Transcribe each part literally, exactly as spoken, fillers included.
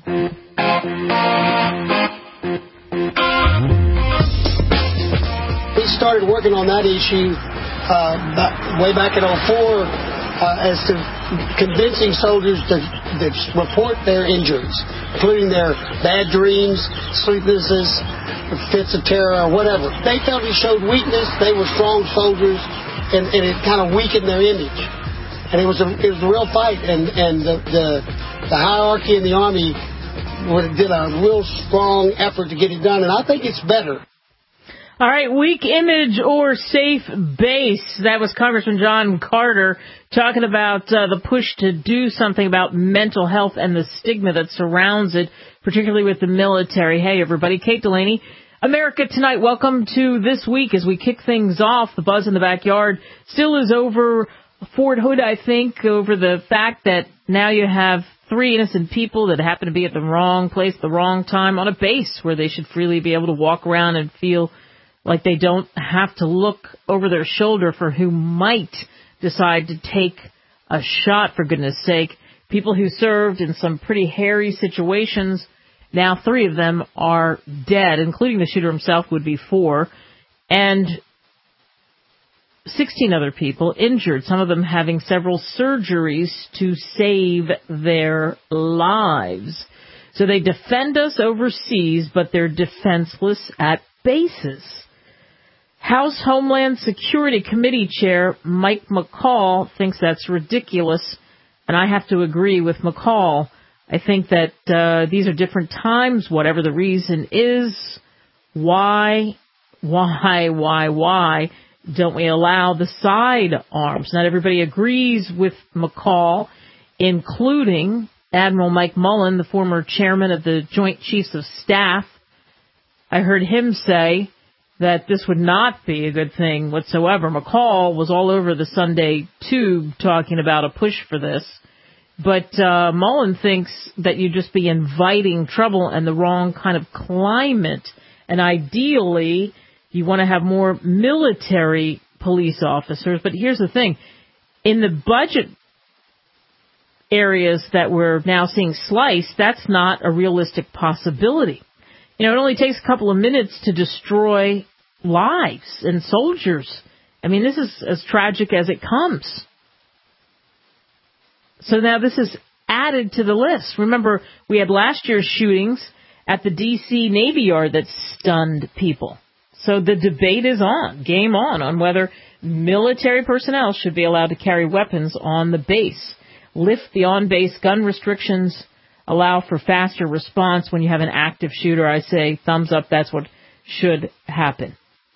We started working on that issue uh, back, way back in oh four uh, as to convincing soldiers to, to report their injuries, including their bad dreams, sleeplessness, fits of terror, or whatever. They felt it showed weakness. They were strong soldiers, and, and it kind of weakened their image. And it was a it was a real fight, and and the the, the hierarchy in the Army did a real strong effort to get it done, and I think it's better. All right, weak image or safe base. That was Congressman John Carter talking about uh, the push to do something about mental health and the stigma that surrounds it, particularly with the military. Hey, everybody, Kate Delaney, America Tonight. Welcome to This Week as we kick things off. The buzz in the backyard still is over Fort Hood, I think, over the fact that now you have three innocent people that happen to be at the wrong place at the wrong time on a base where they should freely be able to walk around and feel like they don't have to look over their shoulder for who might decide to take a shot, for goodness sake. People who served in some pretty hairy situations, now three of them are dead, including the shooter himself would be four, and sixteen other people injured, some of them having several surgeries to save their lives. So they defend us overseas, but they're defenseless at bases. House Homeland Security Committee Chair Mike McCaul thinks that's ridiculous, and I have to agree with McCaul. I think that uh, these are different times, whatever the reason is. Why, why, why, why don't we allow the sidearms? Not everybody agrees with McCaul, including Admiral Mike Mullen, the former chairman of the Joint Chiefs of Staff. I heard him say that this would not be a good thing whatsoever. McCaul was all over the Sunday Tube talking about a push for this. But uh, Mullen thinks that you'd just be inviting trouble and the wrong kind of climate. And ideally, you want to have more military police officers. But here's the thing. In the budget areas that we're now seeing sliced, that's not a realistic possibility. You know, it only takes a couple of minutes to destroy lives and soldiers. I mean, this is as tragic as it comes. So now this is added to the list. Remember, we had last year's shootings at the D C Navy Yard that stunned people. So the debate is on, game on, on whether military personnel should be allowed to carry weapons on the base. Lift the on-base gun restrictions, allow for faster response when you have an active shooter. I say thumbs up, that's what should happen.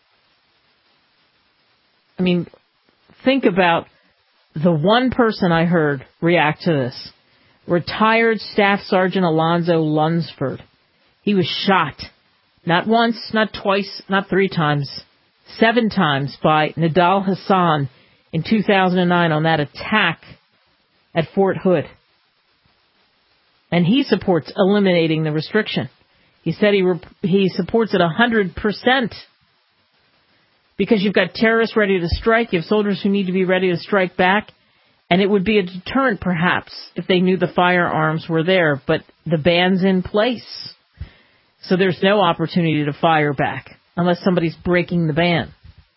I mean, think about the one person I heard react to this. Retired Staff Sergeant Alonzo Lunsford. He was shot. Not once, not twice, not three times. Seven times by Nidal Hasan in two thousand nine on that attack at Fort Hood. And he supports eliminating the restriction. He said he rep- he supports it one hundred percent. Because you've got terrorists ready to strike, you have soldiers who need to be ready to strike back, and it would be a deterrent, perhaps, if they knew the firearms were there, but the ban's in place. So there's no opportunity to fire back, unless somebody's breaking the ban.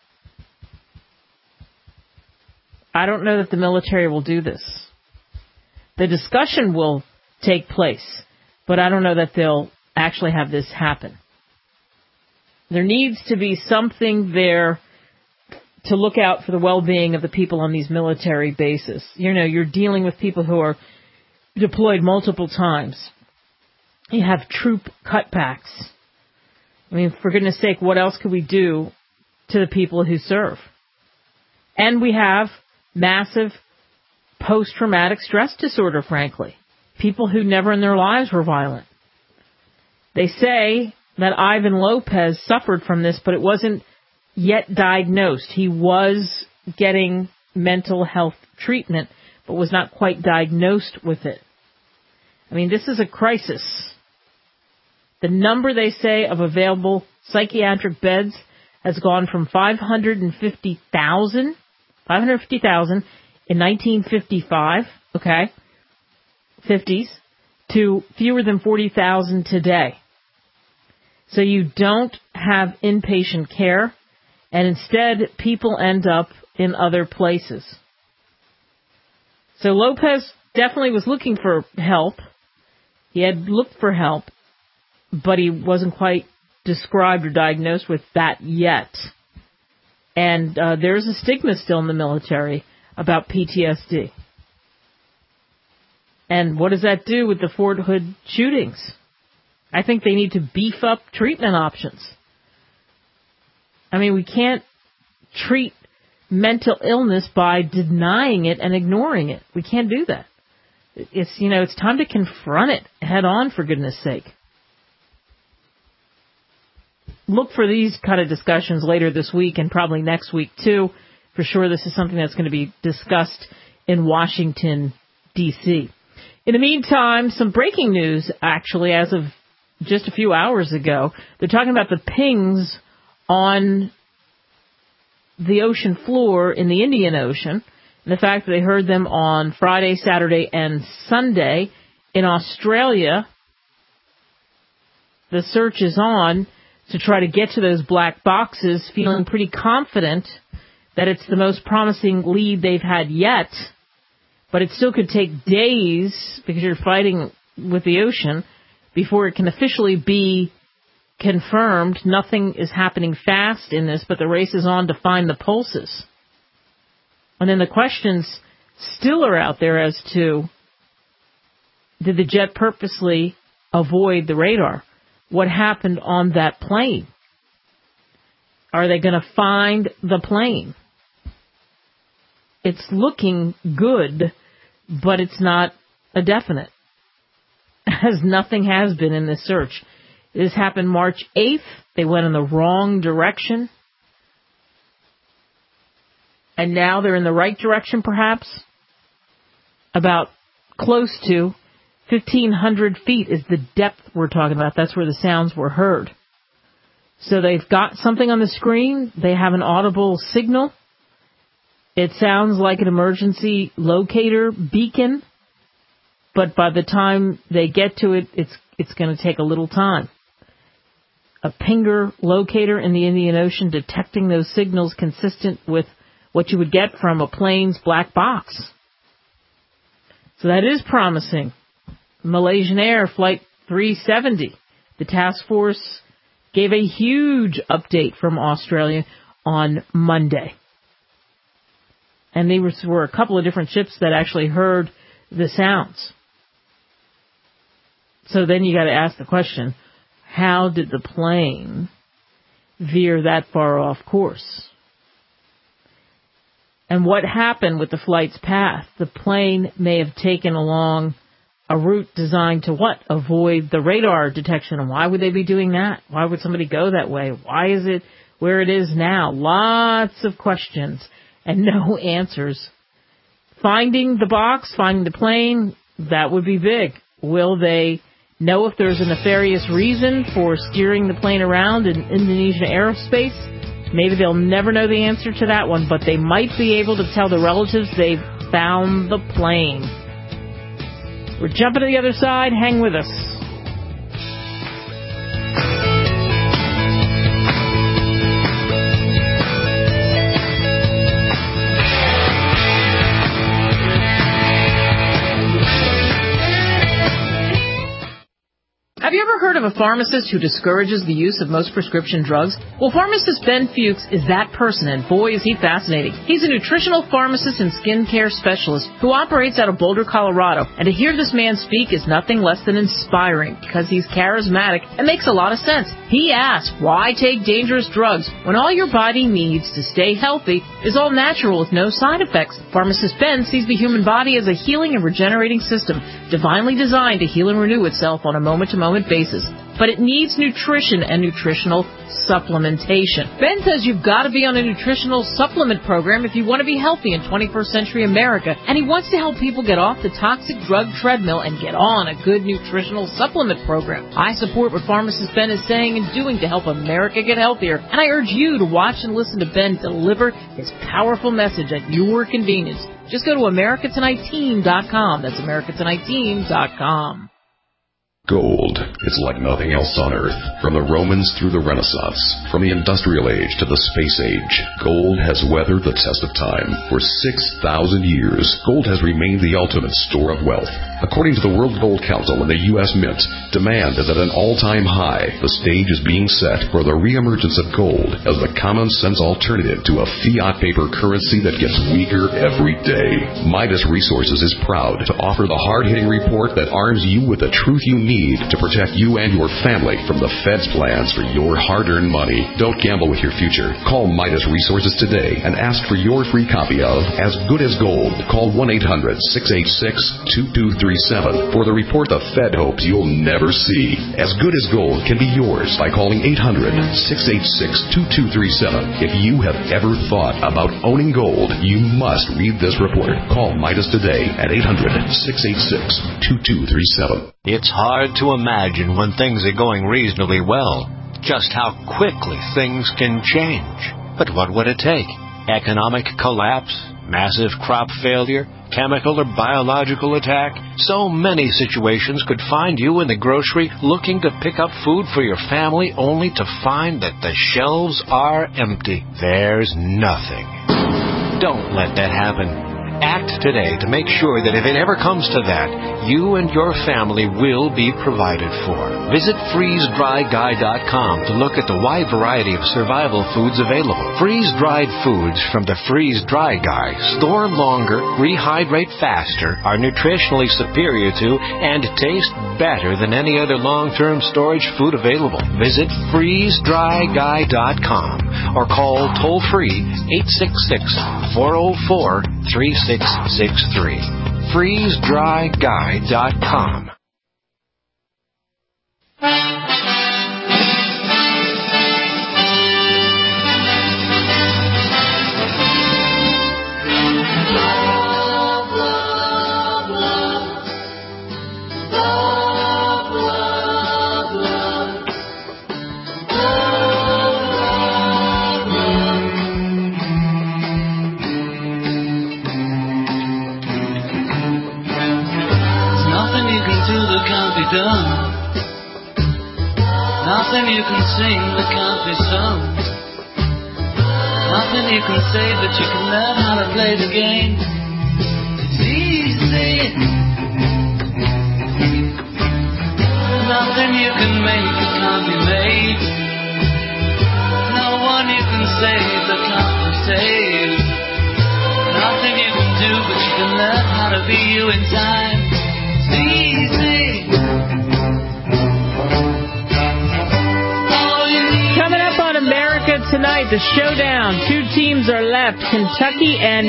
I don't know that the military will do this. The discussion will take place, but I don't know that they'll actually have this happen. There needs to be something there to look out for the well-being of the people on these military bases. You know, you're dealing with people who are deployed multiple times. You have troop cutbacks. I mean, for goodness sake, what else could we do to the people who serve? And we have massive post-traumatic stress disorder, frankly. People who never in their lives were violent. They say that Ivan Lopez suffered from this, but it wasn't yet diagnosed. He was getting mental health treatment, but was not quite diagnosed with it. I mean, this is a crisis. The number, they say, of available psychiatric beds has gone from five hundred fifty thousand, five hundred fifty thousand in nineteen fifty-five, okay, fifties, to fewer than forty thousand today. So you don't have inpatient care, and instead people end up in other places. So Lopez definitely was looking for help. He had looked for help, but he wasn't quite described or diagnosed with that yet. And uh, there's a stigma still in the military about P T S D. And what does that do with the Fort Hood shootings? I think they need to beef up treatment options. I mean, we can't treat mental illness by denying it and ignoring it. We can't do that. It's, you know, it's time to confront it head on, for goodness sake. Look for these kind of discussions later this week and probably next week, too. For sure, this is something that's going to be discussed in Washington, D C In the meantime, some breaking news, actually, as of just a few hours ago. They're talking about the pings on the ocean floor in the Indian Ocean, and the fact that they heard them on Friday, Saturday, and Sunday. In Australia, the search is on to try to get to those black boxes, feeling pretty confident that it's the most promising lead they've had yet. But it still could take days, because you're fighting with the ocean, before it can officially be confirmed. Nothing is happening fast in this, but the race is on to find the pulses. And then the questions still are out there as to, did the jet purposely avoid the radar? What happened on that plane? Are they going to find the plane? It's looking good, but it's not a definite, as nothing has been in this search. This happened March eighth. They went in the wrong direction. And now they're in the right direction, perhaps. About close to fifteen hundred feet is the depth we're talking about. That's where the sounds were heard. So they've got something on the screen. They have an audible signal. It sounds like an emergency locator beacon, but by the time they get to it, it's it's going to take a little time. A pinger locator in the Indian Ocean detecting those signals consistent with what you would get from a plane's black box. So that is promising. Malaysian Air Flight three seventy. The task force gave a huge update from Australia on Monday. And there were a couple of different ships that actually heard the sounds. So then you got to ask the question, how did the plane veer that far off course? And what happened with the flight's path? The plane may have taken along a route designed to what? Avoid the radar detection. And why would they be doing that? Why would somebody go that way? Why is it where it is now? Lots of questions and no answers. Finding the box, finding the plane, that would be big. Will they know if there's a nefarious reason for steering the plane around in Indonesian aerospace? Maybe they'll never know the answer to that one, but they might be able to tell the relatives they've found the plane. We're jumping to the other side. Hang with us. Have you ever heard of a pharmacist who discourages the use of most prescription drugs? Well, pharmacist Ben Fuchs is that person, and boy, is he fascinating. He's a nutritional pharmacist and skincare specialist who operates out of Boulder, Colorado. And to hear this man speak is nothing less than inspiring, because he's charismatic and makes a lot of sense. He asks, why take dangerous drugs when all your body needs to stay healthy is all natural with no side effects? Pharmacist Ben sees the human body as a healing and regenerating system, divinely designed to heal and renew itself on a moment-to-moment basis. But it needs nutrition and nutritional supplementation. Ben says you've got to be on a nutritional supplement program if you want to be healthy in twenty-first century America, and he wants to help people get off the toxic drug treadmill and get on a good nutritional supplement program. I support what pharmacist Ben is saying and doing to help America get healthier, and I urge you to watch and listen to Ben deliver his powerful message at your convenience. Just go to America Tonight Team dot com. That's America Tonight Team dot com. Gold. It's like nothing else on Earth. From the Romans through the Renaissance, from the Industrial Age to the Space Age, gold has weathered the test of time. For six thousand years, gold has remained the ultimate store of wealth. According to the World Gold Council and the U S Mint, demand is at an all-time high. The stage is being set for the reemergence of gold as the common-sense alternative to a fiat paper currency that gets weaker every day. Midas Resources is proud to offer the hard-hitting report that arms you with the truth you need to protect you and your family from the Fed's plans for your hard-earned money. Don't gamble with your future. Call Midas Resources today and ask for your free copy of As Good as Gold. Call one eight hundred, six eight six, two two three seven for the report the Fed hopes you'll never see. As Good as Gold can be yours by calling eight hundred, six eight six, two two three seven. If you have ever thought about owning gold, you must read this report. Call Midas today at eight hundred, six eight six, two two three seven. It's hard to imagine when things are going reasonably well, just how quickly things can change. But what would it take? Economic collapse? Massive crop failure? Chemical or biological attack? So many situations could find you in the grocery looking to pick up food for your family only to find that the shelves are empty. There's nothing. Don't let that happen. Act today to make sure that if it ever comes to that, you and your family will be provided for. Visit freeze dry guy dot com to look at the wide variety of survival foods available. Freeze-dried foods from the Freeze Dry Guy store longer, rehydrate faster, are nutritionally superior to, and taste better than any other long-term storage food available. Visit freeze dry guy dot com or call toll-free eight six six, four zero four, three six six three. freeze dry guy dot com. Done. Nothing you can sing that can't be sung. Nothing you can say, but you can learn how to play the game. It's easy. Nothing you can make that can't be made. No one you can save that can't be saved. Nothing you can do, but you can learn how to be you in time. It's easy. America Tonight, the showdown. Two teams are left, Kentucky and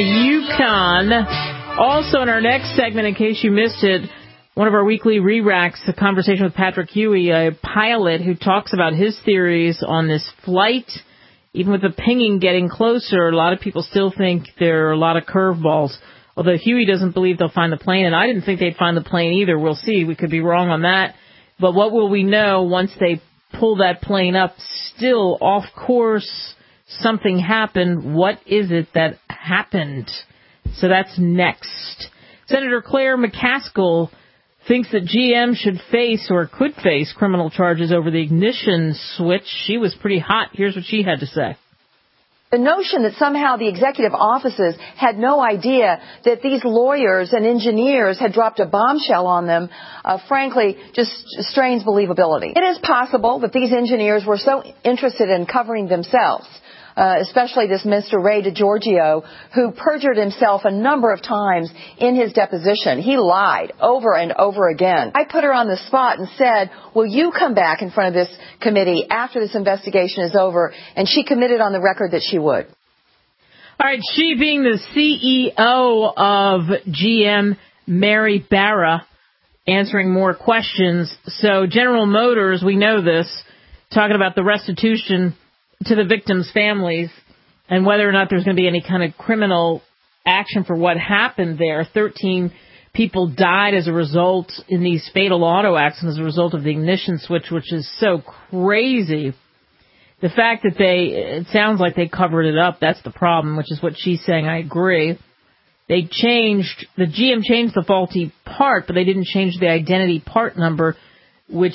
UConn. Also in our next segment, in case you missed it, one of our weekly re-racks, a conversation with Patrick Huey, a pilot who talks about his theories on this flight. Even with the pinging getting closer, a lot of people still think there are a lot of curveballs. Although Huey doesn't believe they'll find the plane, and I didn't think they'd find the plane either. We'll see. We could be wrong on that. But what will we know once they pull that plane up? Still off course, something happened. What is it that happened? So that's next. Senator Claire McCaskill thinks that G M should face or could face criminal charges over the ignition switch. She was pretty hot. Here's what she had to say. The notion that somehow the executive offices had no idea that these lawyers and engineers had dropped a bombshell on them, uh, frankly, just strains believability. It is possible that these engineers were so interested in covering themselves, uh, especially this Mister Ray DiGiorgio, who perjured himself a number of times in his deposition. He lied over and over again. I put her on the spot and said, will you come back in front of this committee after this investigation is over? And she committed on the record that she would. All right, she being the C E O of G M, Mary Barra, answering more questions. So General Motors, we know this, talking about the restitution to the victims' families and whether or not there's going to be any kind of criminal action for what happened there. Thirteen people died as a result in these fatal auto accidents as a result of the ignition switch, which is so crazy. The fact that they, it sounds like they covered it up, that's the problem, which is what she's saying. I agree. They changed, the G M changed the faulty part, but they didn't change the identity part number. which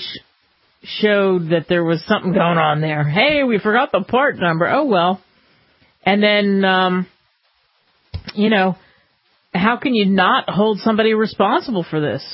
showed that there was something going on there. Hey, we forgot the part number. Oh, well. And then, um, you know, how can you not hold somebody responsible for this?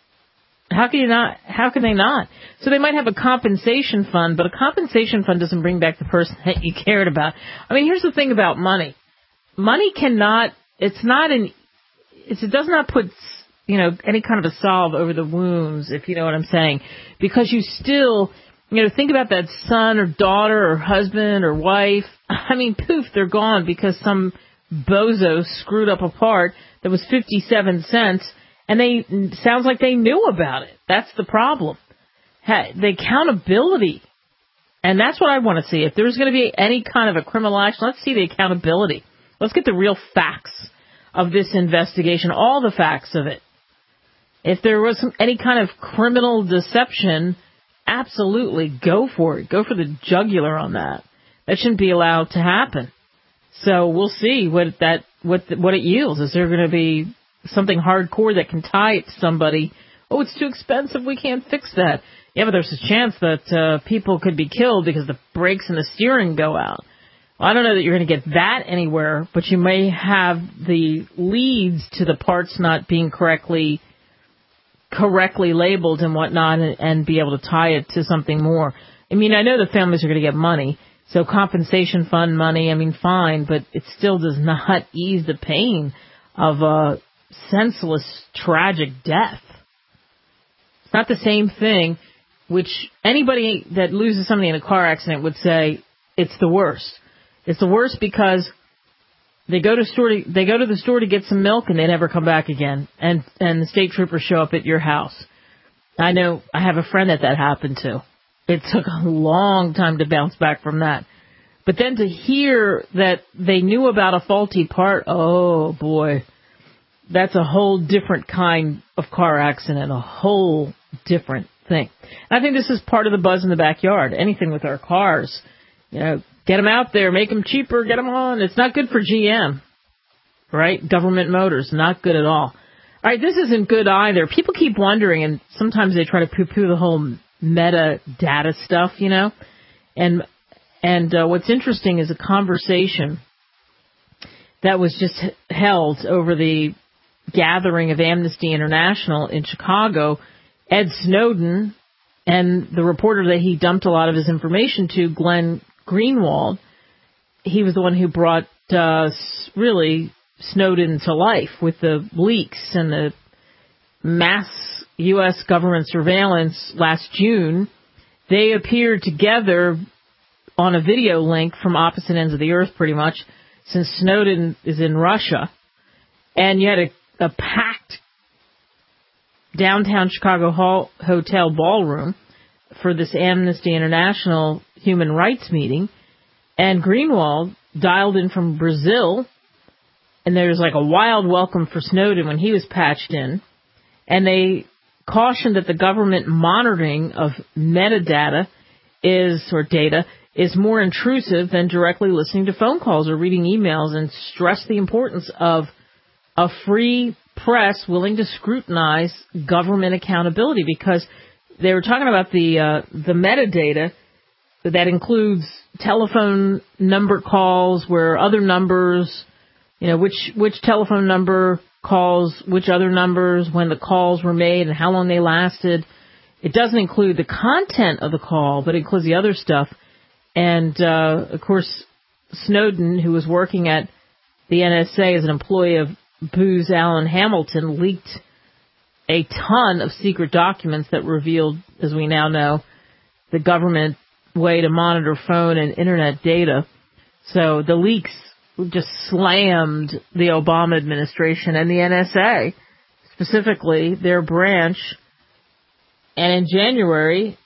How can you not? How can they not? So they might have a compensation fund, but a compensation fund doesn't bring back the person that you cared about. I mean, here's the thing about money. Money cannot, it's not an, it's, it does not put, you know, any kind of a salve over the wounds, if you know what I'm saying. Because you still, you know, think about that son or daughter or husband or wife. I mean, poof, they're gone because some bozo screwed up a part that was fifty-seven cents, and they, sounds like they knew about it. That's the problem. The accountability. And that's what I want to see. If there's going to be any kind of a criminal action, let's see the accountability. Let's get the real facts of this investigation, all the facts of it. If there was some, any kind of criminal deception, absolutely go for it. Go for the jugular on that. That shouldn't be allowed to happen. So we'll see what that what what it yields. Is there going to be something hardcore that can tie it to somebody? Oh, it's too expensive. We can't fix that. Yeah, but there's a chance that uh, people could be killed because the brakes and the steering go out. Well, I don't know that you're going to get that anywhere, but you may have the leads to the parts not being correctly correctly labeled and whatnot, and, and be able to tie it to something more. I mean, I know the families are going to get money, so compensation fund money, I mean, fine, but it still does not ease the pain of a senseless, tragic death. It's not the same thing, which anybody that loses somebody in a car accident would say it's the worst. It's the worst because they go to store to, they go to the store to get some milk and they never come back again. And and the state troopers show up at your house. I know I have a friend that that happened to. It took a long time to bounce back from that. But then to hear that they knew about a faulty part, oh boy, that's a whole different kind of car accident, a whole different thing. I think this is part of the buzz in the backyard. Anything with our cars, you know, get them out there, make them cheaper, get them on. It's not good for G M, right? Government Motors, not good at all. All right, this isn't good either. People keep wondering, and sometimes they try to poo-poo the whole metadata stuff, you know. And and uh, what's interesting is a conversation that was just held over the gathering of Amnesty International in Chicago. Ed Snowden and the reporter that he dumped a lot of his information to, Glenn Greenwald, he was the one who brought uh, really Snowden to life with the leaks and the mass U S government surveillance last June. They appeared together on a video link from opposite ends of the earth pretty much, since Snowden is in Russia. And you had a, a packed downtown Chicago hall, hotel ballroom for this Amnesty International human rights meeting, and Greenwald dialed in from Brazil, and there was like a wild welcome for Snowden when he was patched in, and they cautioned that the government monitoring of metadata is, or data, is more intrusive than directly listening to phone calls or reading emails, and stressed the importance of a free press willing to scrutinize government accountability, because they were talking about the uh, the metadata that includes telephone number calls, where other numbers, you know, which which telephone number calls which other numbers, when the calls were made and how long they lasted. It doesn't include the content of the call, but it includes the other stuff. And, uh, of course, Snowden, who was working at the N S A as an employee of Booz Allen Hamilton, leaked a ton of secret documents that revealed, as we now know, the government way to monitor phone and internet data. So the leaks just slammed the Obama administration and the N S A, specifically their branch. And in January,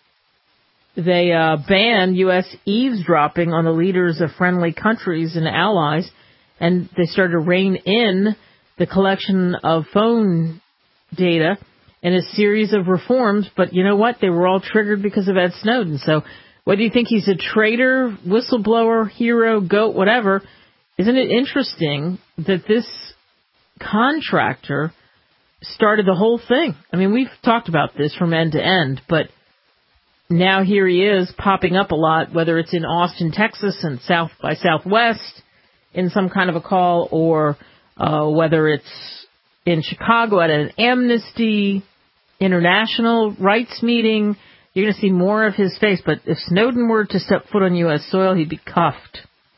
they uh, banned U S eavesdropping on the leaders of friendly countries and allies, and they started to rein in the collection of phone data in a series of reforms. But you know what? They were all triggered because of Ed Snowden. So whether you think he's a traitor, whistleblower, hero, goat, whatever, isn't it interesting that this contractor started the whole thing. I mean, we've talked about this from end to end, but now here he is popping up a lot, whether it's in Austin, Texas, and South by Southwest in some kind of a call, or uh, whether it's in Chicago at an Amnesty International rights meeting. You're going to see more of his face, but if Snowden were to step foot on U S soil, he'd be cuffed.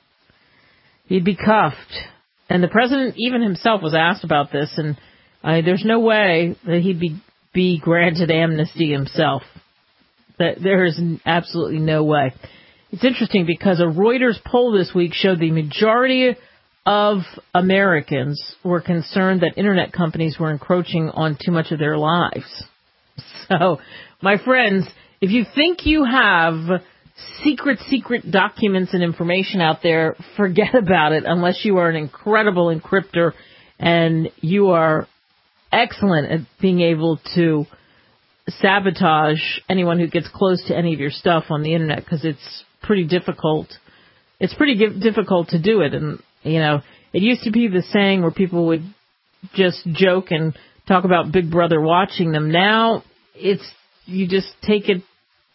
He'd be cuffed. And the president, even himself, was asked about this, and uh, there's no way that he'd be, be granted amnesty himself. That there is absolutely no way. It's interesting because a Reuters poll this week showed the majority of Americans were concerned that Internet companies were encroaching on too much of their lives. So, my friends, if you think you have secret, secret documents and information out there, forget about it unless you are an incredible encryptor and you are excellent at being able to sabotage anyone who gets close to any of your stuff on the Internet, because it's pretty difficult. It's pretty gi- difficult to do it. And, you know, it used to be the saying where people would just joke and talk about Big Brother watching them. Now, it's, you just take it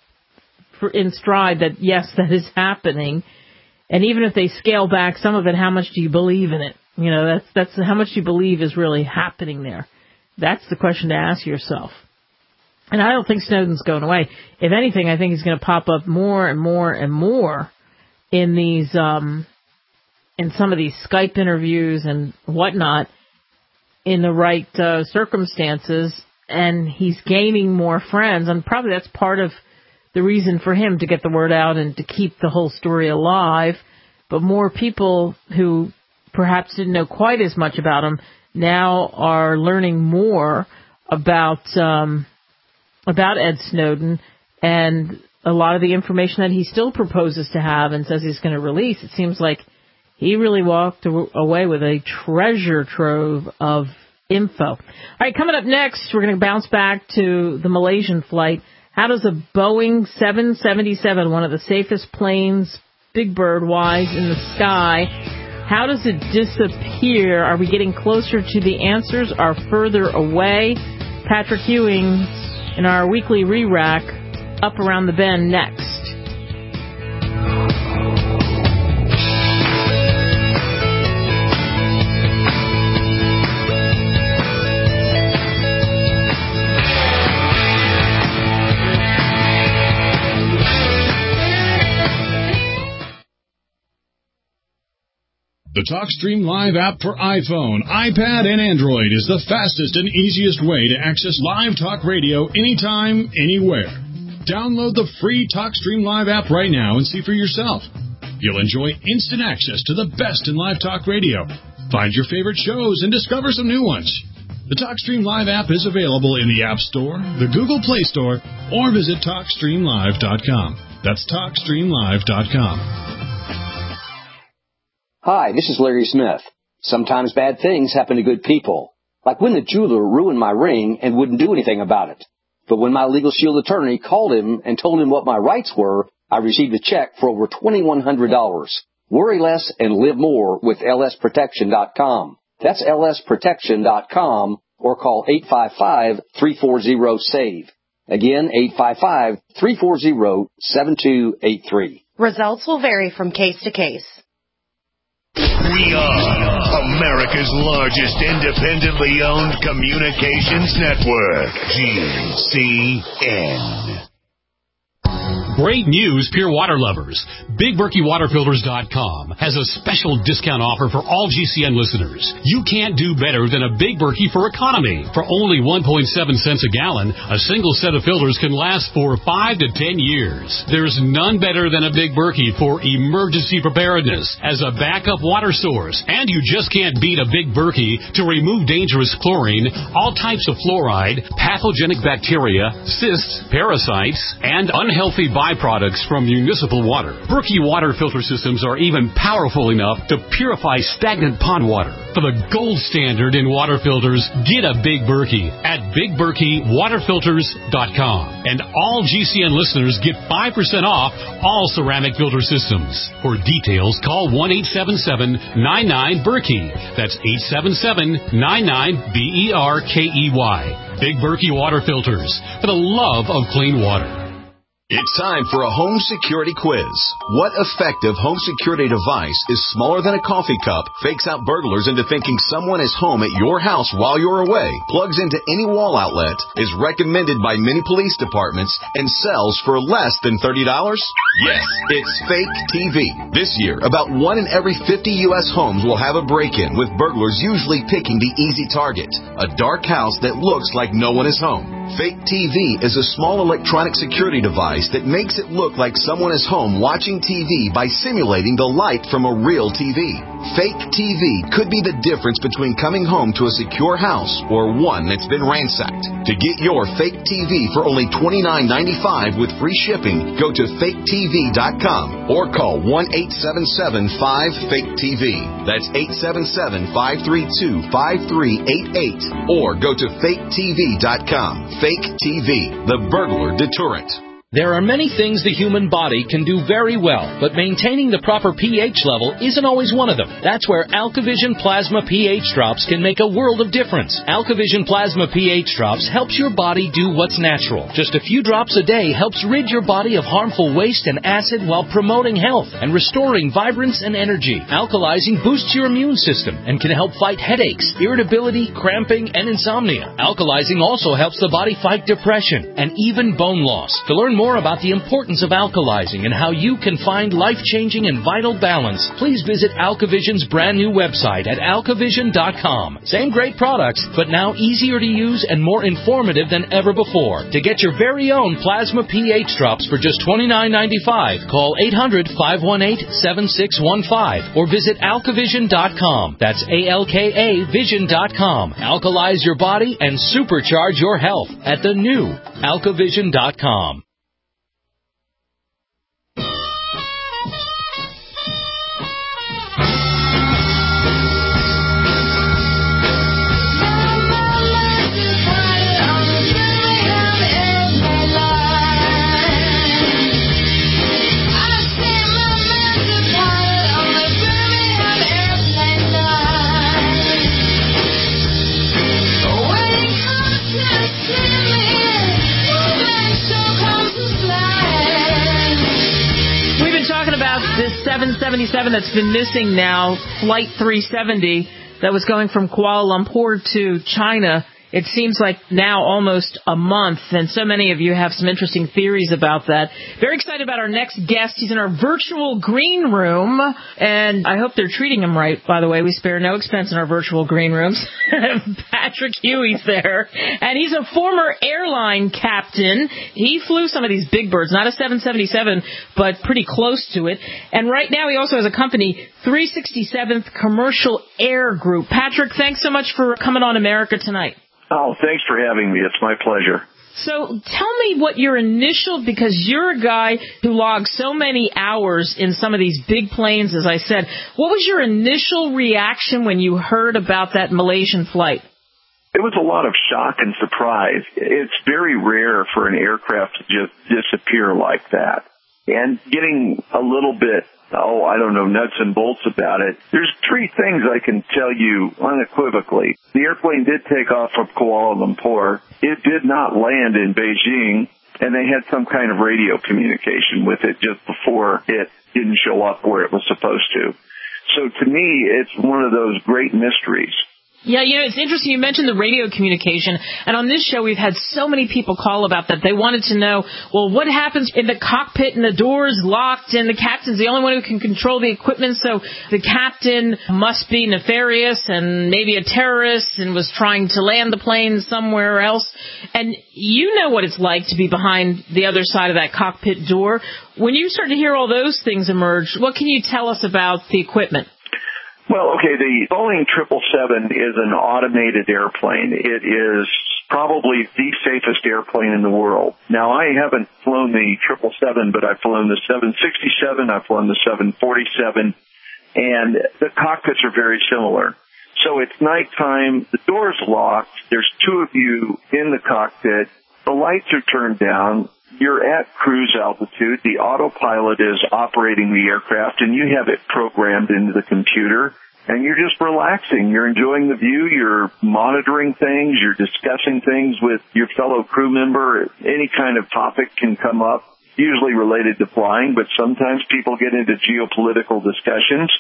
for in stride that, yes, that is happening. And even if they scale back some of it, how much do you believe in it? You know, that's, that's how much you believe is really happening there. That's the question to ask yourself. And I don't think Snowden's going away. If anything, I think he's going to pop up more and more and more in these, um, in some of these Skype interviews and whatnot in the right uh, circumstances. And he's gaining more friends. And probably that's part of the reason for him to get the word out and to keep the whole story alive. But more people who perhaps didn't know quite as much about him now are learning more about, um, about Ed Snowden and a lot of the information that he still proposes to have and says he's going to release. It seems like he really walked away with a treasure trove of info. All right, coming up next, we're going to bounce back to the Malaysian flight. How does a Boeing seven seventy-seven, one of the safest planes, big bird-wise, in the sky, how does it disappear? Are we getting closer to the answers or further away? Patrick Ewing in our weekly re-rack, Up Around the Bend, next. The TalkStream Live app for iPhone, iPad, and Android is the fastest and easiest way to access live talk radio anytime, anywhere. Download the free TalkStream Live app right now and see for yourself. You'll enjoy instant access to the best in live talk radio. Find your favorite shows and discover some new ones. The TalkStream Live app is available in the App Store, the Google Play Store, or visit talk stream live dot com. That's talk stream live dot com. Hi, this is Larry Smith. Sometimes bad things happen to good people, like when the jeweler ruined my ring and wouldn't do anything about it. But when my Legal Shield attorney called him and told him what my rights were, I received a check for over twenty-one hundred dollars. Worry less and live more with L S protection dot com. That's L S protection dot com, or call eight five five, three four zero, SAVE. Again, eight five five, three four zero, seven two eight three. Results will vary from case to case. We are America's largest independently owned communications network, G C N. Great news, pure water lovers. Big Berkey Water Filters dot com has a special discount offer for all G C N listeners. You can't do better than a Big Berkey for economy. For only one point seven cents a gallon, a single set of filters can last for five to ten years. There's none better than a Big Berkey for emergency preparedness as a backup water source. And you just can't beat a Big Berkey to remove dangerous chlorine, all types of fluoride, pathogenic bacteria, cysts, parasites, and unhealthy viruses byproducts from municipal water. Berkey water filter systems are even powerful enough to purify stagnant pond water. For the gold standard in water filters, get a Big Berkey at big berkey water filters dot com. And all G C N listeners get five percent off all ceramic filter systems. For details, call one eight seven seven nine nine Berkey. That's eight seven seven nine nine B E R K E Y. Big Berkey water filters, for the love of clean water. It's time for a home security quiz. What effective home security device is smaller than a coffee cup, fakes out burglars into thinking someone is home at your house while you're away, plugs into any wall outlet, is recommended by many police departments, and sells for less than thirty dollars? Yes, it's Fake T V. This year, about one in every fifty U S homes will have a break-in, with burglars usually picking the easy target, a dark house that looks like no one is home. Fake T V is a small electronic security device that makes it look like someone is home watching T V by simulating the light from a real T V. Fake T V could be the difference between coming home to a secure house or one that's been ransacked. To get your fake T V for only twenty-nine ninety-five with free shipping, go to fake T V dot com or call one eight seven seven five fake T V. That's eight seven seven five three two five three eight eight or go to fake T V dot com. Fake T V, the burglar deterrent. There are many things the human body can do very well, but maintaining the proper pH level isn't always one of them. That's where AlkaVision Plasma pH Drops can make a world of difference. AlkaVision Plasma pH Drops helps your body do what's natural. Just a few drops a day helps rid your body of harmful waste and acid while promoting health and restoring vibrance and energy. Alkalizing boosts your immune system and can help fight headaches, irritability, cramping, and insomnia. Alkalizing also helps the body fight depression and even bone loss. To learn more about the importance of alkalizing and how you can find life-changing and vital balance, please visit AlkaVision's brand new website at alkavision dot com. Same great products, but now easier to use and more informative than ever before. To get your very own Plasma pH Drops for just twenty-nine ninety-five, call eight hundred five one eight seven six one five or visit alkavision dot com. That's A L K A vision dot com. Alkalize your body and supercharge your health at the new alkavision dot com. This seven seventy-seven that's been missing now, Flight three seventy, that was going from Kuala Lumpur to China. It seems like now almost a month, and so many of you have some interesting theories about that. Very excited about our next guest. He's in our virtual green room, and I hope they're treating him right, by the way. We spare no expense in our virtual green rooms. Patrick Huey's there, and he's a former airline captain. He flew some of these big birds, not a seven seventy-seven, but pretty close to it. And right now he also has a company, three sixty-seventh Commercial Air Group. Patrick, thanks so much for coming on America Tonight. Oh, thanks for having me. It's my pleasure. So tell me what your initial, because you're a guy who logs so many hours in some of these big planes, as I said, what was your initial reaction when you heard about that Malaysian flight? It was a lot of shock and surprise. It's very rare for an aircraft to just disappear like that. And getting a little bit, oh, I don't know, nuts and bolts about it, there's three things I can tell you unequivocally. The airplane did take off from Kuala Lumpur. It did not land in Beijing, and they had some kind of radio communication with it just before it didn't show up where it was supposed to. So to me, it's one of those great mysteries. Yeah, you know, it's interesting. You mentioned the radio communication, and on this show we've had so many people call about that. They wanted to know, well, what happens in the cockpit and the door's locked and the captain's the only one who can control the equipment, so the captain must be nefarious and maybe a terrorist and was trying to land the plane somewhere else. And you know what it's like to be behind the other side of that cockpit door. When you start to hear all those things emerge, what can you tell us about the equipment? Well, okay, the Boeing triple seven is an automated airplane. It is probably the safest airplane in the world. Now, I haven't flown the triple seven, but I've flown the seven sixty-seven, I've flown the seven forty-seven, and the cockpits are very similar. So it's nighttime, the door's locked, there's two of you in the cockpit, the lights are turned down, you're at cruise altitude, the autopilot is operating the aircraft, and you have it programmed into the computer, and you're just relaxing. You're enjoying the view, you're monitoring things, you're discussing things with your fellow crew member. Any kind of topic can come up, usually related to flying, but sometimes people get into geopolitical discussions.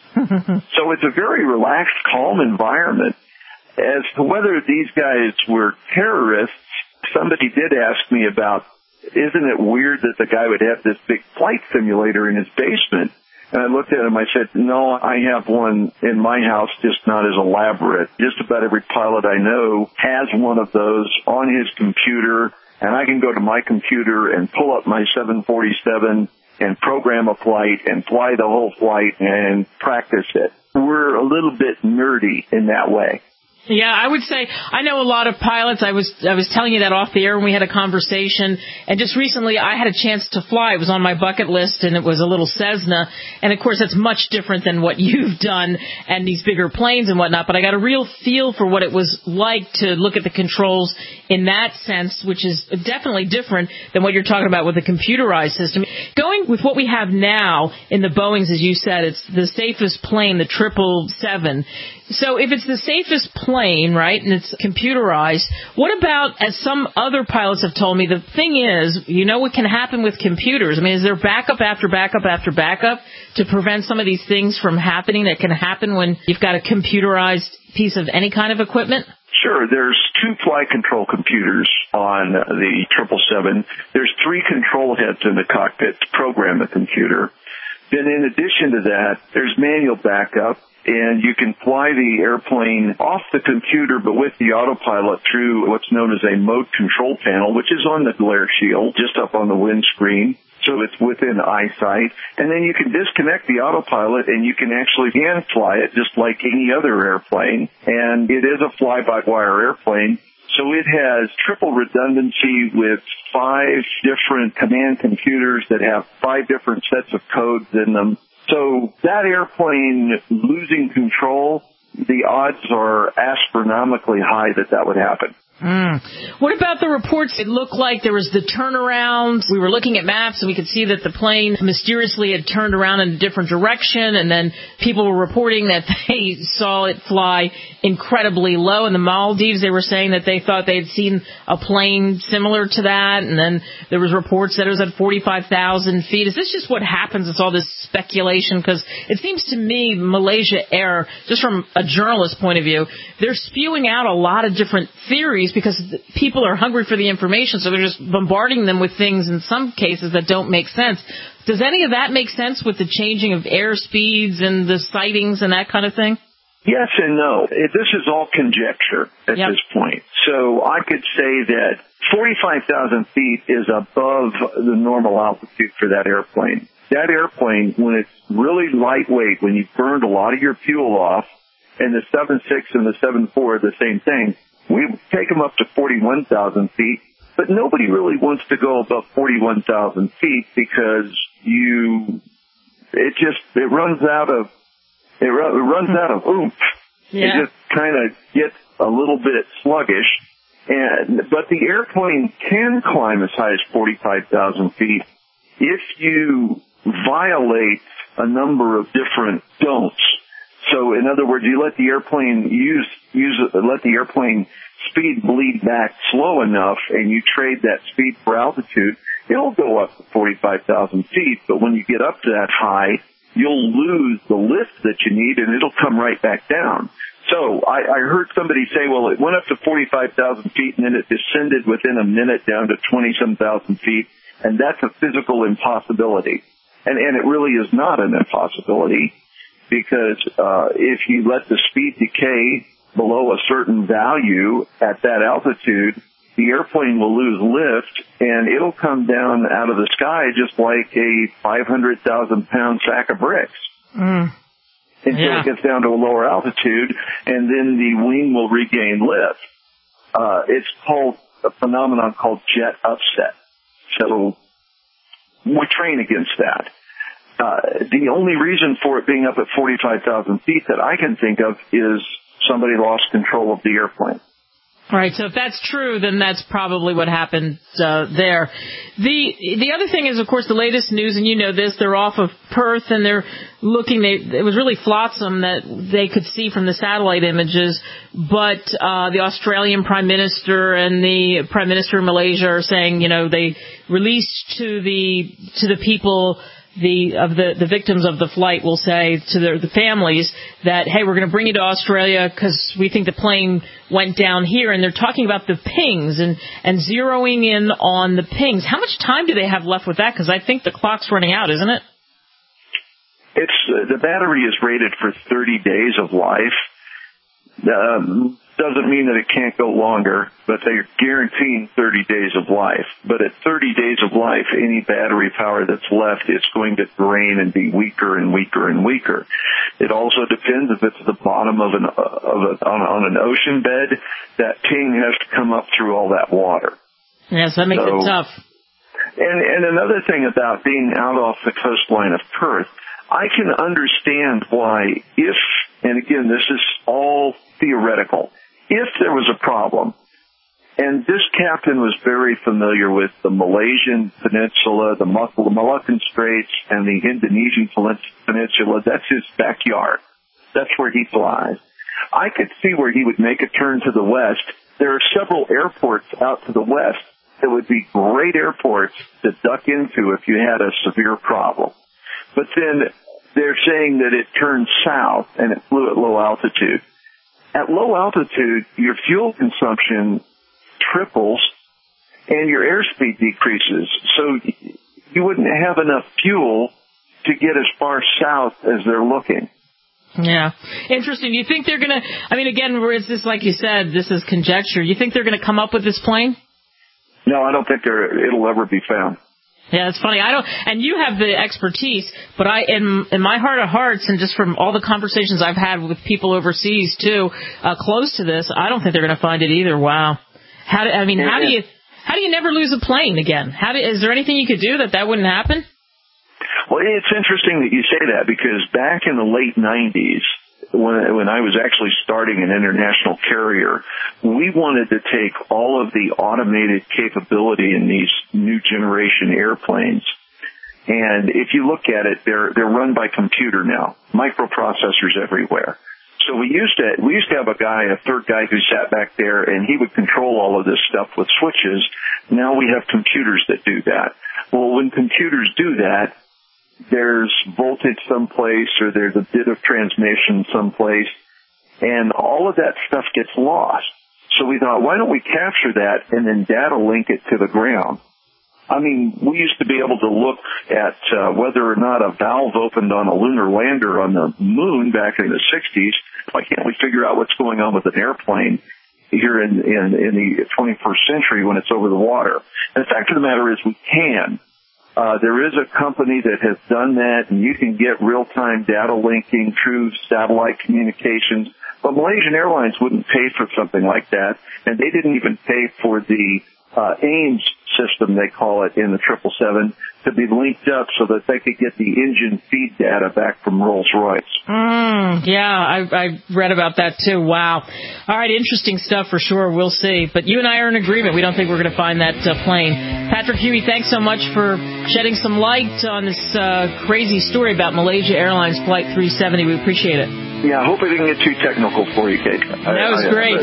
So it's a very relaxed, calm environment. As to whether these guys were terrorists, somebody did ask me about, isn't it weird that the guy would have this big flight simulator in his basement? And I looked at him, I said, no, I have one in my house, just not as elaborate. Just about every pilot I know has one of those on his computer, and I can go to my computer and pull up my seven forty-seven and program a flight and fly the whole flight and practice it. We're a little bit nerdy in that way. Yeah, I would say I know a lot of pilots. I was I was telling you that off the air when we had a conversation. And just recently I had a chance to fly. It was on my bucket list, and it was a little Cessna. And, of course, that's much different than what you've done and these bigger planes and whatnot. But I got a real feel for what it was like to look at the controls in that sense, which is definitely different than what you're talking about with the computerized system. Going with what we have now in the Boeings, as you said, it's the safest plane, the triple seven. So if it's the safest plane, right, and it's computerized, what about, as some other pilots have told me, the thing is, you know what can happen with computers? I mean, is there backup after backup after backup to prevent some of these things from happening that can happen when you've got a computerized piece of any kind of equipment? Sure. There's two flight control computers on the triple seven. There's three control heads in the cockpit to program the computer. Then in addition to that, there's manual backup. And you can fly the airplane off the computer, but with the autopilot through what's known as a mode control panel, which is on the glare shield, just up on the windscreen. So it's within eyesight. And then you can disconnect the autopilot and you can actually hand fly it just like any other airplane. And it is a fly-by-wire airplane. So it has triple redundancy with five different command computers that have five different sets of codes in them. So that airplane losing control, the odds are astronomically high that that would happen. Mm. What about the reports? It looked like there was the turnaround. We were looking at maps and we could see that the plane mysteriously had turned around in a different direction, and then people were reporting that they saw it fly incredibly low. In the Maldives, they were saying that they thought they had seen a plane similar to that, and then there was reports that it was at forty-five thousand feet. Is this just what happens? It's all this speculation? Because it seems to me Malaysia Air, just from a journalist point of view, they're spewing out a lot of different theories because people are hungry for the information, so they're just bombarding them with things in some cases that don't make sense. Does any of that make sense with the changing of air speeds and the sightings and that kind of thing? Yes and no. It, this is all conjecture at yep. this point. So I could say that forty-five thousand feet is above the normal altitude for that airplane. That airplane, when it's really lightweight, when you've burned a lot of your fuel off, and the seven six and the seven four are the same thing, we take them up to forty-one thousand feet, but nobody really wants to go above forty-one thousand feet because you, it just, it runs out of, it, ru- it runs out of oomph. Yeah. It just kind of gets a little bit sluggish. And, but the airplane can climb as high as forty-five thousand feet if you violate a number of different don'ts. So, in other words, you let the airplane use, use, let the airplane speed bleed back slow enough, and you trade that speed for altitude, it'll go up to forty-five thousand feet, but when you get up to that high, you'll lose the lift that you need, and it'll come right back down. So, I, I heard somebody say, well, it went up to forty-five thousand feet, and then it descended within a minute down to twenty-some thousand feet, and that's a physical impossibility. And, and it really is not an impossibility. Because uh, if you let the speed decay below a certain value at that altitude, the airplane will lose lift, and it'll come down out of the sky just like a five hundred thousand pound sack of bricks. Mm. Until yeah. it gets down to a lower altitude, and then the wing will regain lift. Uh, it's called a phenomenon called jet upset. So we train against that. Uh, the only reason for it being up at forty-five thousand feet that I can think of is somebody lost control of the airplane. All right, so if that's true, then that's probably what happened uh, there. The the other thing is, of course, the latest news, and you know this, they're off of Perth, and they're looking, they, it was really flotsam that they could see from the satellite images, but uh, the Australian Prime Minister and the Prime Minister of Malaysia are saying, you know, they released to the to the people the of the, the victims of the flight, will say to their, the families that, hey, we're going to bring you to Australia because we think the plane went down here. And they're talking about the pings and, and zeroing in on the pings. How much time do they have left with that? Because I think the clock's running out, isn't it? It's uh, the battery is rated for thirty days of life. Um, doesn't mean that it can't go longer, but they're guaranteeing thirty days of life. But at thirty days of life, any battery power that's left is going to drain and be weaker and weaker and weaker. It also depends if it's the bottom of an of a, on, on an ocean bed. That ping has to come up through all that water. Yes, that makes so, it tough. And, and another thing about being out off the coastline of Perth, I can understand why if, and again, this is all theoretical, if there was a problem, and this captain was very familiar with the Malaysian Peninsula, the Malaccan Straits, and the Indonesian Peninsula, that's his backyard. That's where he flies. I could see where he would make a turn to the west. There are several airports out to the west that would be great airports to duck into if you had a severe problem. But then they're saying that it turned south and it flew at low altitude. At low altitude, your fuel consumption triples and your airspeed decreases. So you wouldn't have enough fuel to get as far south as they're looking. Yeah. Interesting. You think they're going to, I mean, again, where it's this, like you said, this is conjecture. You think they're going to come up with this plane? No, I don't think they're, it'll ever be found. Yeah, it's funny. I don't, and you have the expertise, but I, in, in my heart of hearts, and just from all the conversations I've had with people overseas too, uh, close to this, I don't think they're going to find it either. Wow. How do, I mean, how do you, how do you never lose a plane again? How do, is there anything you could do that that wouldn't happen? Well, it's interesting that you say that because back in the late nineties, when when I was actually starting an international carrier, we wanted to take all of the automated capability in these new generation airplanes. And if you look at it, they're they're run by computer now, microprocessors everywhere. So we used to we used to have a guy, a third guy who sat back there, and he would control all of this stuff with switches. Now we have computers that do that. Well, when computers do that, there's voltage someplace or there's a bit of transmission someplace, and all of that stuff gets lost. So we thought, why don't we capture that and then data link it to the ground? I mean, we used to be able to look at uh, whether or not a valve opened on a lunar lander on the moon back in the sixties. Why can't we figure out what's going on with an airplane here in, in, in the twenty-first century when it's over the water? And the fact of the matter is we can. Uh, there is a company that has done that, and you can get real-time data linking through satellite communications. But Malaysian Airlines wouldn't pay for something like that, and they didn't even pay for the uh, AIMS system, they call it, in the triple seven, to be linked up so that they could get the engine feed data back from Rolls-Royce. Mm, yeah, I, I read about that too. Wow. All right, interesting stuff for sure. We'll see. But you and I are in agreement. We don't think we're going to find that uh, plane. Patrick Huey, thanks so much for shedding some light on this uh, crazy story about Malaysia Airlines Flight three seventy. We appreciate it. Yeah, I hope I didn't get too technical for you, Kate. That was I, I, great.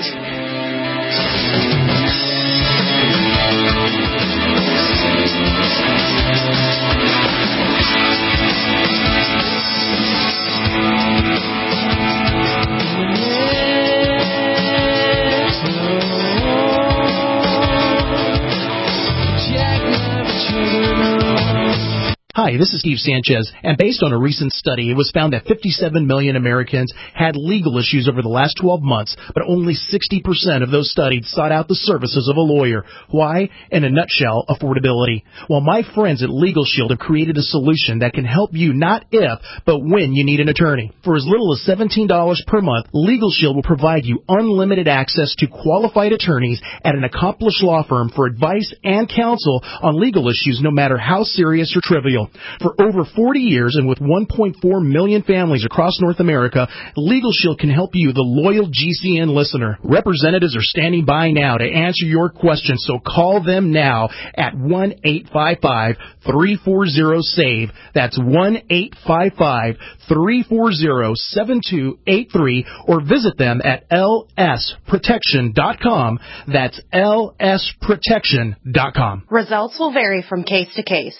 Hi, this is Steve Sanchez, and based on a recent study, it was found that fifty-seven million Americans had legal issues over the last twelve months, but only sixty percent of those studied sought out the services of a lawyer. Why? In a nutshell, affordability. Well, my friends at Legal Shield have created a solution that can help you not if, but when you need an attorney. For as little as seventeen dollars per month, Legal Shield will provide you unlimited access to qualified attorneys at an accomplished law firm for advice and counsel on legal issues, no matter how serious or trivial. For over forty years and with one point four million families across North America, Legal Shield can help you, the loyal G C N listener. Representatives are standing by now to answer your questions, so call them now at one eight five five, three four zero, S A V E. That's one eight five five, three four zero, seven two eight three, or visit them at L S protection dot com. That's L S protection dot com. Results will vary from case to case.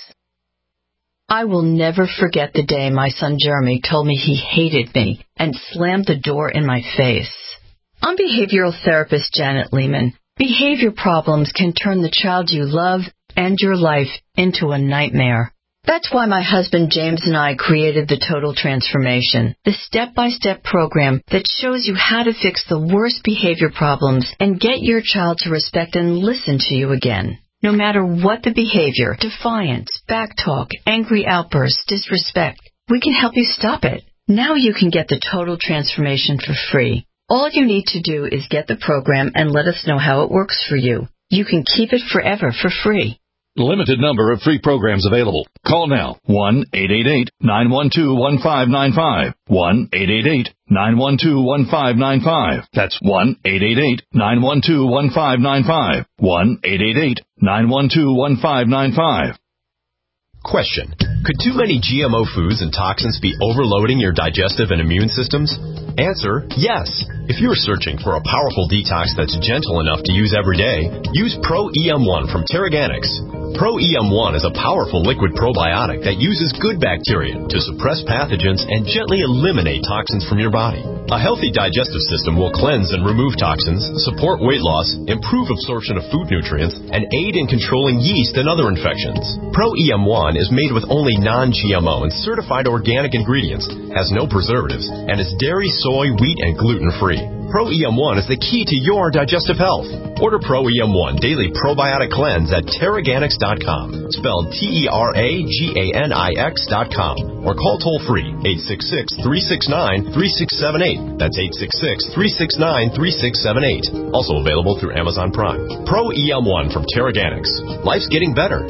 I will never forget the day my son Jeremy told me he hated me and slammed the door in my face. I'm behavioral therapist Janet Lehman. Behavior problems can turn the child you love and your life into a nightmare. That's why my husband James and I created the Total Transformation, the step-by-step program that shows you how to fix the worst behavior problems and get your child to respect and listen to you again. No matter what the behavior, defiance, backtalk, angry outbursts, disrespect, we can help you stop it. Now you can get the Total Transformation for free. All you need to do is get the program and let us know how it works for you. You can keep it forever for free. Limited number of free programs available. Call now. one eight eight eight, nine one two, one five nine five. one eight eight eight, nine one two, one five nine five. That's one eight eight eight, nine one two, one five nine five. one eight eight eight, nine one two, one five nine five. Question. Could too many G M O foods and toxins be overloading your digestive and immune systems? Answer, yes. If you're searching for a powerful detox that's gentle enough to use every day, use Pro E M one from Terraganics. Pro E M one is a powerful liquid probiotic that uses good bacteria to suppress pathogens and gently eliminate toxins from your body. A healthy digestive system will cleanse and remove toxins, support weight loss, improve absorption of food nutrients, and aid in controlling yeast and other infections. Pro E M one is made with only non-G M O and certified organic ingredients, has no preservatives, and is dairy, soy, wheat, and gluten-free. Pro E M one is the key to your digestive health. Order Pro E M one Daily Probiotic Cleanse at Terraganics dot com, spelled T E R A G A N I X dot com, or call toll-free eight six six, three six nine, three six seven eight. That's eight six six, three six nine, three six seven eight. Also available through Amazon Prime. Pro E M one from Terraganics. Life's getting better.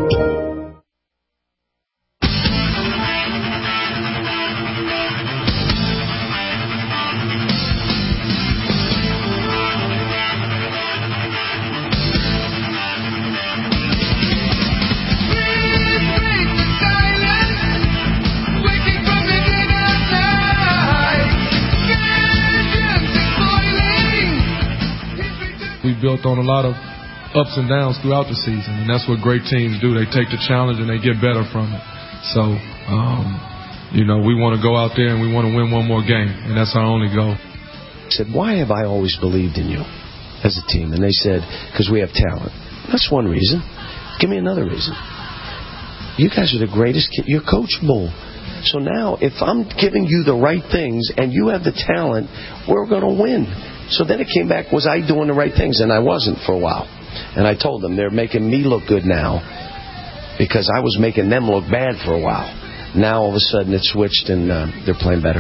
Built on a lot of ups and downs throughout the season, and that's what great teams do. They take the challenge and they get better from it. So, um, you know, we want to go out there and we want to win one more game, and that's our only goal. I said, why have I always believed in you as a team? And they said, because we have talent. That's one reason. Give me another reason. You guys are the greatest. You're coachable. So now, if I'm giving you the right things and you have the talent, we're going to win. So then it came back, was I doing the right things? And I wasn't for a while. And I told them, they're making me look good now because I was making them look bad for a while. Now all of a sudden it switched and uh, they're playing better.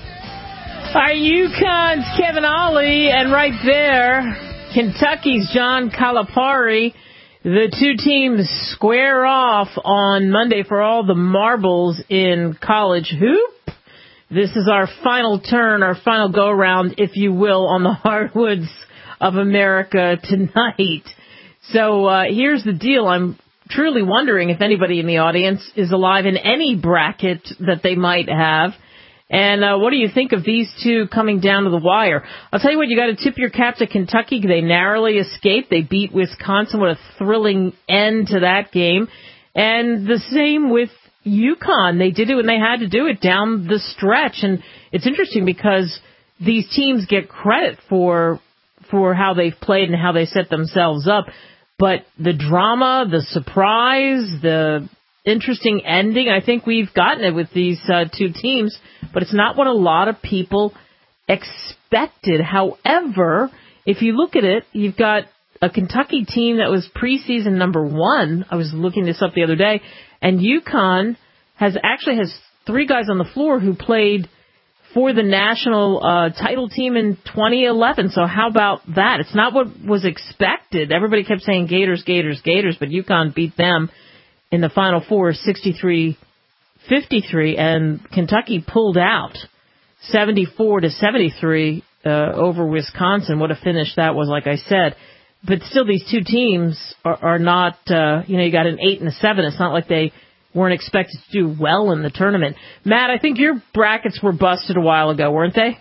Our UConn's Kevin Ollie, and right there, Kentucky's John Calipari. The two teams square off on Monday for all the marbles in college hoop. This is our final turn, our final go-around, if you will, on the hardwoods of America tonight. So uh, here's the deal. I'm truly wondering if anybody in the audience is alive in any bracket that they might have. And uh, what do you think of these two coming down to the wire? I'll tell you what, you got to tip your cap to Kentucky. They narrowly escaped. They beat Wisconsin. What a thrilling end to that game. And the same with UConn. They did it when they had to do it down the stretch. And it's interesting because these teams get credit for for how they've played and how they set themselves up. But the drama, the surprise, the interesting ending. I think we've gotten it with these uh, two teams, but it's not what a lot of people expected. However, if you look at it, you've got a Kentucky team that was preseason number one. I was looking this up the other day, and UConn has actually has three guys on the floor who played for the national uh, title team in twenty eleven. So how about that? It's not what was expected. Everybody kept saying Gators, Gators, Gators, but UConn beat them in the Final Four sixty-three fifty-three, and Kentucky pulled out seventy-four to seventy-three uh, over Wisconsin. What a finish that was, like I said. But still, these two teams are, are not, uh, you know, you got an eight and a seven. It's not like they weren't expected to do well in the tournament. Matt, I think your brackets were busted a while ago, weren't they?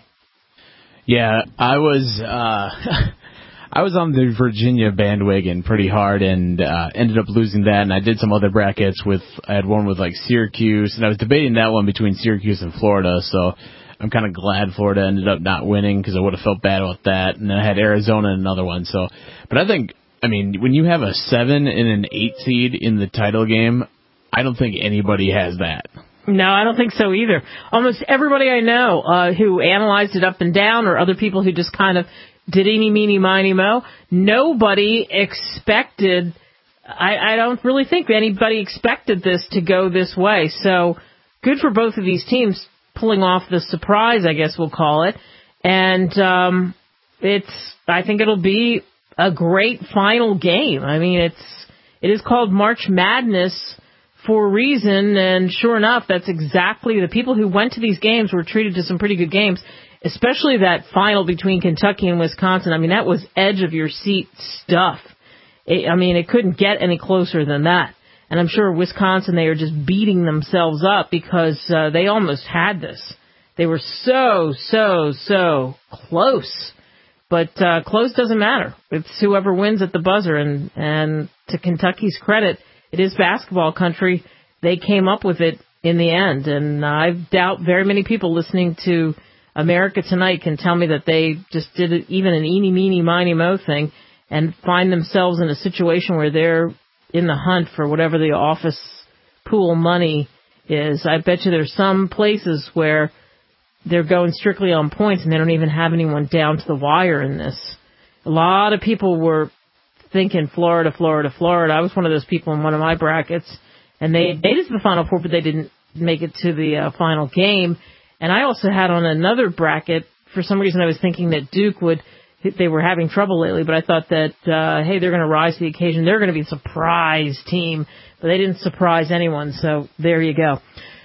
Yeah, I was uh, I was on the Virginia bandwagon pretty hard and uh, ended up losing that. And I did some other brackets with, I had one with like Syracuse, and I was debating that one between Syracuse and Florida. So I'm kind of glad Florida ended up not winning because I would have felt bad about that. And then I had Arizona in another one. So, but I think, I mean, when you have a seven and an eight seed in the title game, I don't think anybody has that. No, I don't think so either. Almost everybody I know uh, who analyzed it up and down, or other people who just kind of did eeny, meeny, miny, mo, nobody expected, I, I don't really think anybody expected this to go this way. So good for both of these teams pulling off the surprise, I guess we'll call it. And um, it's, I think it'll be a great final game. I mean, it's, it is called March Madness for a reason, and sure enough, that's exactly the people who went to these games were treated to some pretty good games, especially that final between Kentucky and Wisconsin. I mean, that was edge-of-your-seat stuff. It, I mean, it couldn't get any closer than that. And I'm sure Wisconsin, they are just beating themselves up because uh, they almost had this. They were so, so, so close. But uh, close doesn't matter. It's whoever wins at the buzzer. And, and to Kentucky's credit, it is basketball country. They came up with it in the end. And I doubt very many people listening to America Tonight can tell me that they just did it, even an eeny, meeny, miny, mo thing, and find themselves in a situation where they're in the hunt for whatever the office pool money is. I bet you there's some places where they're going strictly on points and they don't even have anyone down to the wire in this. A lot of people were thinking Florida, Florida, Florida. I was one of those people in one of my brackets, and they made it to the Final Four, but they didn't make it to the uh, final game. And I also had on another bracket, for some reason I was thinking that Duke would, they were having trouble lately, but I thought that, uh, hey, they're going to rise to the occasion. They're going to be a surprise team, but they didn't surprise anyone, so there you go.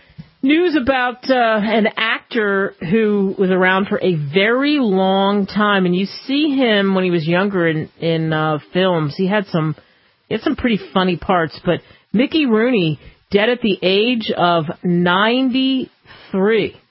News about uh, an actor who was around for a very long time, and you see him when he was younger in, in uh, films. He had some, he had some pretty funny parts, but Mickey Rooney, dead at the age of ninety-three.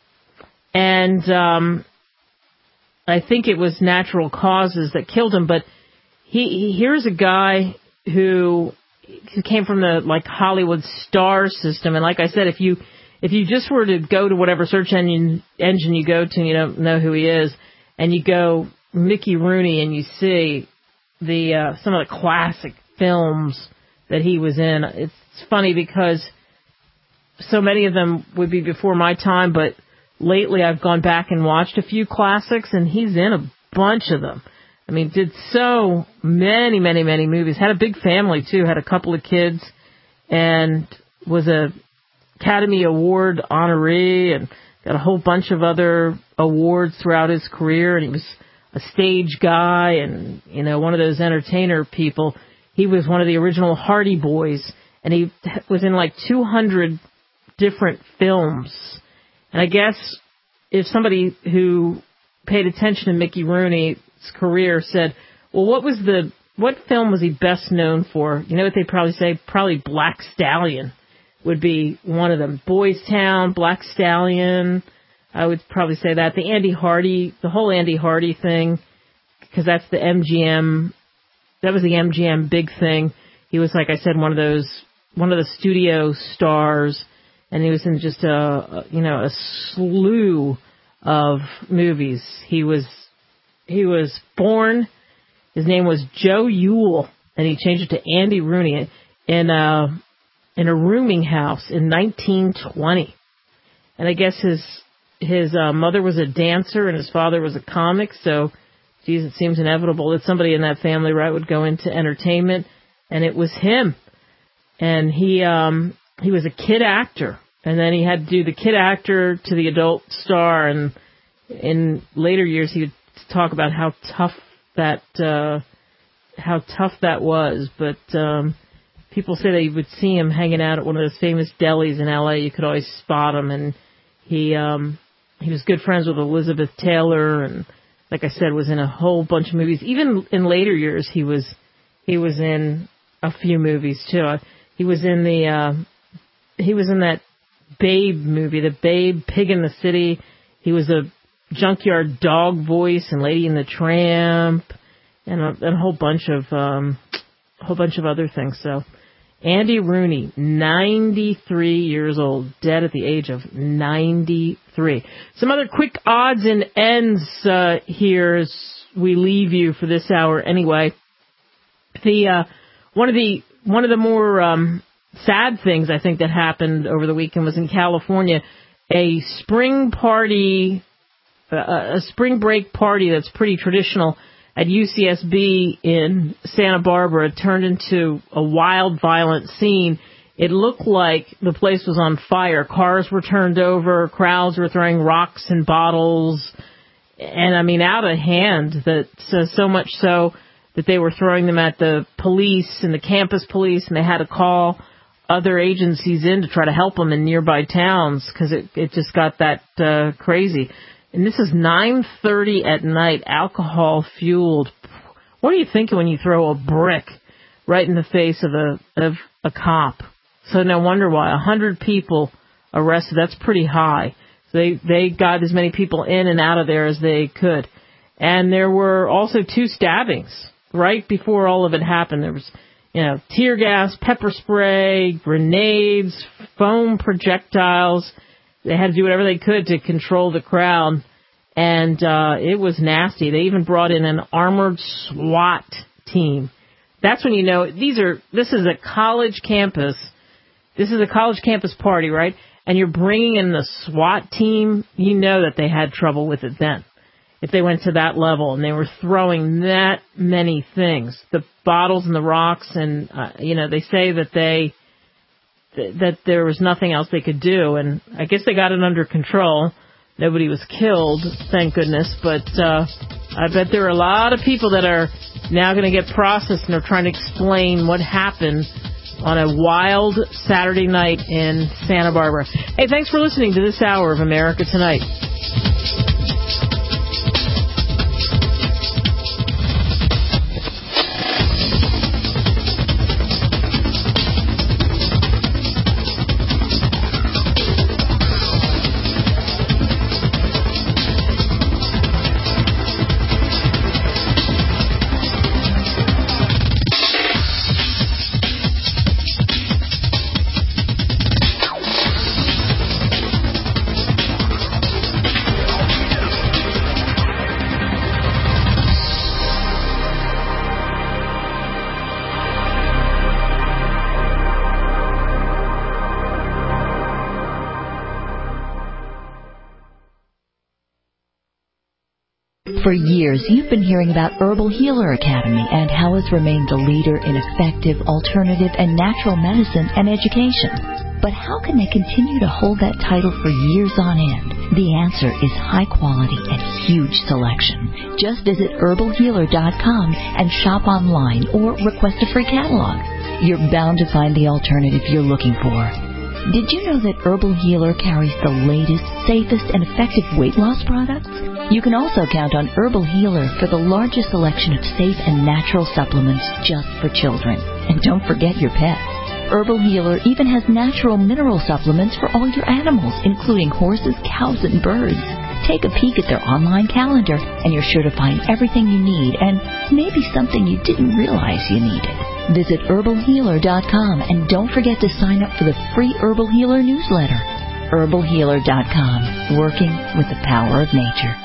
And um, I think it was natural causes that killed him, but he, he here's a guy who, who came from the like Hollywood star system, and like I said, if you if you just were to go to whatever search engine engine you go to and you don't know who he is, and you go Mickey Rooney and you see the uh, some of the classic films that he was in, it's funny because so many of them would be before my time, but lately I've gone back and watched a few classics, and he's in a bunch of them. I mean, did so many, many, many movies. Had a big family, too. Had a couple of kids, and was a Academy Award honoree, and got a whole bunch of other awards throughout his career. And he was a stage guy and, you know, one of those entertainer people. He was one of the original Hardy Boys, and he was in like two hundred different films. And I guess if somebody who paid attention to Mickey Rooney's career said, well, what was the, what film was he best known for? You know what they'd probably say? Probably Black Stallion would be one of them. Boys Town, Black Stallion, I would probably say that. The Andy Hardy, the whole Andy Hardy thing, because that's the M G M, that was the M G M big thing. He was, like I said, one of those, one of the studio stars. And he was in just a, a, you know, a slew of movies. He was, he was born, his name was Joe Yule, and he changed it to Andy Rooney. And, uh, in a rooming house in nineteen twenty. And I guess his his uh, mother was a dancer and his father was a comic, so, geez, it seems inevitable that somebody in that family, right, would go into entertainment. And it was him. And he um, he was a kid actor. And then he had to do the kid actor to the adult star. And in later years, he would talk about how tough that uh, how tough that was. But um, people say that you would see him hanging out at one of those famous delis in L A. You could always spot him. And he um, he was good friends with Elizabeth Taylor. And like I said, was in a whole bunch of movies. Even in later years, he was he was in a few movies too. He was in the uh, he was in that Babe movie, the Babe, Pig in the City. He was a junkyard dog voice in Lady and the Tramp, and a, and a whole bunch of um, a whole bunch of other things. So, Andy Rooney, ninety-three years old, dead at the age of ninety-three. Some other quick odds and ends uh, here as we leave you for this hour. Anyway, the uh, one of the one of the more um, sad things I think that happened over the weekend was in California. A spring party, uh, a spring break party that's pretty traditional at U C S B in Santa Barbara turned into a wild, violent scene. It looked like the place was on fire. Cars were turned over, crowds were throwing rocks and bottles, and I mean out of hand. That uh, so much so that they were throwing them at the police and the campus police, and they had to call other agencies in to try to help them in nearby towns because it, it just got that uh, crazy. And this is nine thirty at night, alcohol-fueled. What are you thinking when you throw a brick right in the face of a of a cop? So no wonder why. A hundred people arrested. That's pretty high. So they, they got as many people in and out of there as they could. And there were also two stabbings right before all of it happened. There was, you know, tear gas, pepper spray, grenades, foam projectiles. They had to do whatever they could to control the crowd. And uh, it was nasty. They even brought in an armored SWAT team. That's when you know these are. This is a college campus. This is a college campus party, right? And you're bringing in the SWAT team. You know that they had trouble with it then. If they went to that level and they were throwing that many things, the bottles and the rocks, and uh, you know, they say that they th- that there was nothing else they could do, and I guess they got it under control. Nobody was killed, thank goodness, but uh, I bet there are a lot of people that are now going to get processed and are trying to explain what happened on a wild Saturday night in Santa Barbara. Hey, thanks for listening to this hour of America Tonight. For years, you've been hearing about Herbal Healer Academy and how it's remained the leader in effective, alternative, and natural medicine and education. But how can they continue to hold that title for years on end? The answer is high quality and huge selection. Just visit herbal healer dot com and shop online or request a free catalog. You're bound to find the alternative you're looking for. Did you know that Herbal Healer carries the latest, safest, and effective weight loss products? You can also count on Herbal Healer for the largest selection of safe and natural supplements just for children. And don't forget your pets. Herbal Healer even has natural mineral supplements for all your animals, including horses, cows, and birds. Take a peek at their online calendar, and you're sure to find everything you need and maybe something you didn't realize you needed. Visit herbal healer dot com and don't forget to sign up for the free Herbal Healer newsletter. herbal healer dot com, working with the power of nature.